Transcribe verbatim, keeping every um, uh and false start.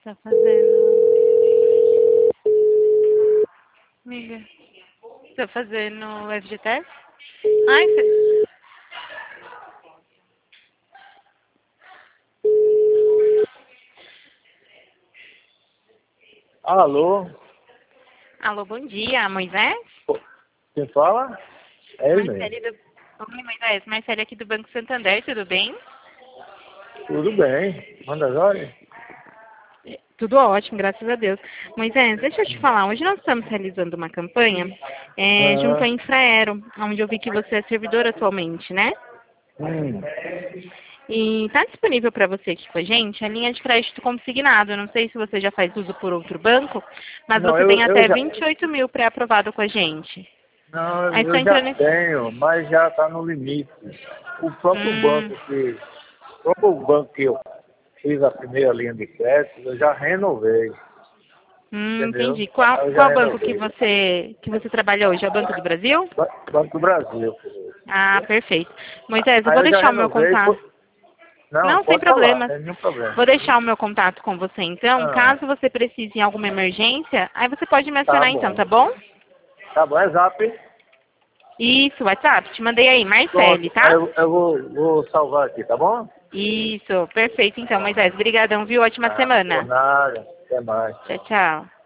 Tá fazendo... Amiga, tá fazendo F G T S? Ai, cê... Alô? Alô, bom dia, Moisés? Quem fala? É ele mesmo. Marcele do... Oi, Moisés, Marcele aqui do Banco Santander, tudo bem? Tudo bem. Manda as horas? Tudo ótimo, graças a Deus. Moisés, deixa eu te falar, hoje nós estamos realizando uma campanha é, junto à Ah, Infraero, onde eu vi que você é servidor atualmente, né? hum. E está disponível para você aqui com a gente a linha de crédito consignado. Eu não sei se você já faz uso por outro banco, mas Não, você eu, tem eu até já. vinte e oito mil pré-aprovado com a gente. Não, Aí só eu já entrando nesse... tenho, mas já está no limite. O próprio Hum, banco que. O próprio banco que eu fiz a primeira linha de crédito, eu já renovei. hum, Entendeu? entendi. Qual, Eu já qual banco que renovei. você, que você trabalha hoje? É o Banco do Brasil? Ba- Banco do Brasil. Ah, perfeito. Moisés, eu Aí vou eu já deixar o meu renovei. contato. por- Não, Não, sem pode falar, não problemas. tem nenhum problema. Vou deixar o meu contato com você então. Ah, Caso você precise em alguma emergência, aí você pode me tá acionar então, bom. tá bom? Tá bom, é zap. Isso, WhatsApp. Te mandei aí, Marcele, Pronto, aí tá? eu, eu vou, vou salvar aqui, tá bom? Isso, perfeito então, Moisés. Obrigadão, viu? Ótima Ah, por semana. nada. Até mais. Tchau, tchau.